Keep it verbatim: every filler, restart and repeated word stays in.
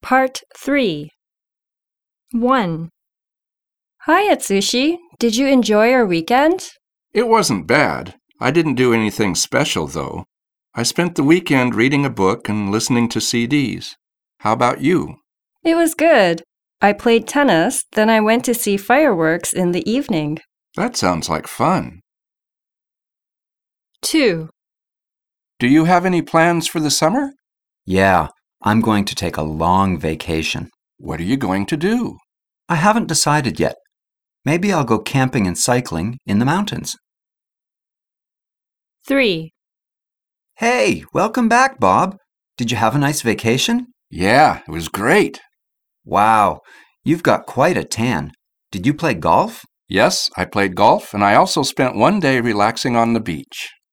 Part three. one. Hi, Atsushi. Did you enjoy our weekend? It wasn't bad. I didn't do anything special, though. I spent the weekend reading a book and listening to C Ds. How about you? It was good. I played tennis, then I went to see fireworks in the evening. That sounds like fun. two. Do you have any plans for the summer? Yeah, I'm going to take a long vacation. What are you going to do? I haven't decided yet. Maybe I'll go camping and cycling in the mountains. three. Hey, welcome back, Bob. Did you have a nice vacation? Yeah, it was great. Wow, you've got quite a tan. Did you play golf? Yes, I played golf, and I also spent one day relaxing on the beach.